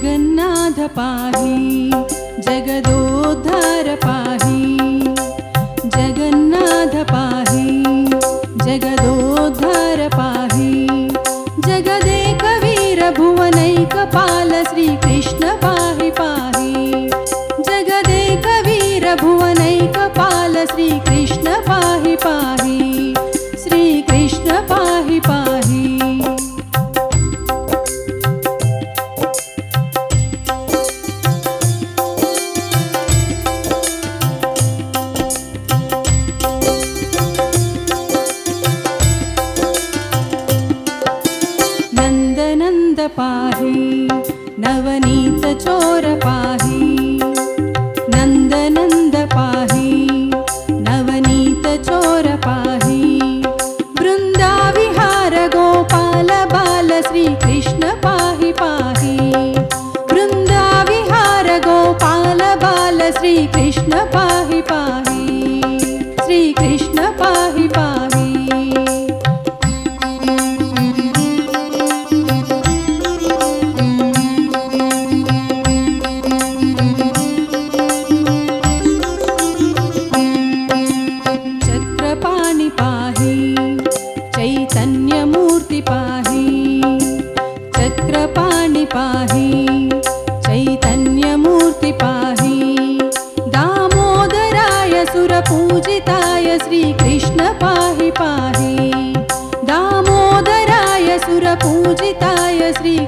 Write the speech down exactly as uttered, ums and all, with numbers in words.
जगन्नाथ पाहि जगदोद्धार पाहि जगन्नाथ पाहि जगदोद्धार पाहि जगदेक वीर भुवनैकपाल श्रीकृष्ण पाहि पाहि जगदेक वीर भुवनैकपाल श्रीकृष्ण पाहि पाहि श्रीकृष्ण पाहि पाहि नंद पाहि नवनीत चोर पाहि नंद नंद पाहि नवनीत चोर पाहि वृंदा विहार गोपाल बाल श्रीकृष्ण पाहि पाहि वृंदा विहार गोपाल बाल श्रीकृष्ण पाहि पाहि श्रीकृष्ण पाहि पाहि चैतन्यमूर्ति पाहि चक्रपाणि पाहि चैतन्यमूर्ति पाहि दामोदराय सुरपूजिताय श्रीकृष्ण पाहि पाहि दामोदराय सुरपूजिताय श्री